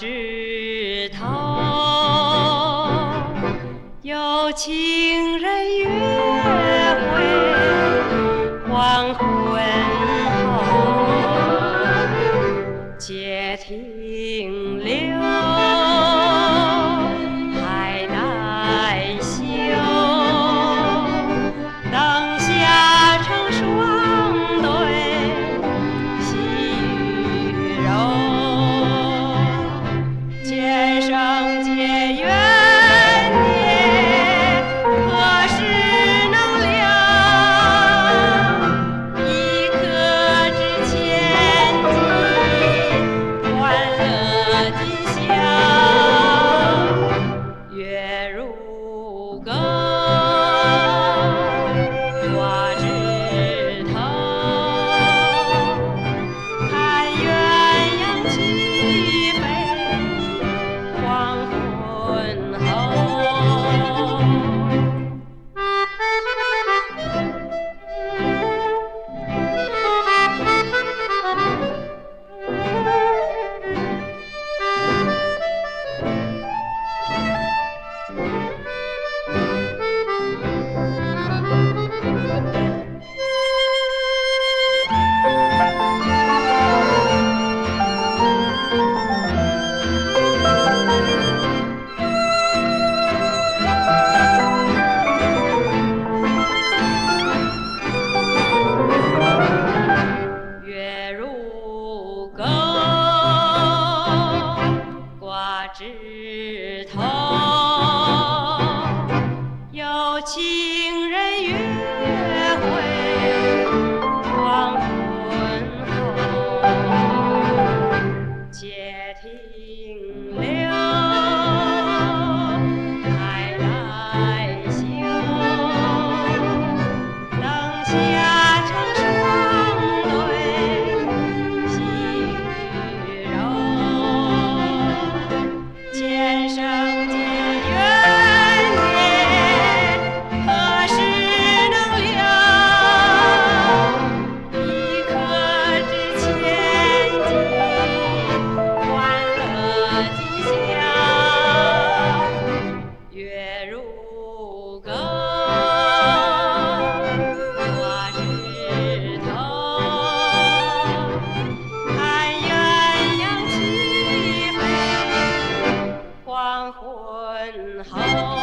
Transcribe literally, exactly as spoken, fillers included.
枝头，有情人约会，黄昏后，街亭柳，还待休。灯下成双对，细雨柔。前生结缘孽，何时能了？一刻之千金，欢乐今宵。月如钩，挂枝头，看鸳鸯齐飞，黄昏后。月如钩，挂枝头，有情人约会，黄昏后，街亭柳，还待休。灯下成双对，细雨柔。前生结缘孽，何时能了？一刻之千金，欢乐今宵。月如钩，挂枝头，看鸳鸯齐飞，黄昏后。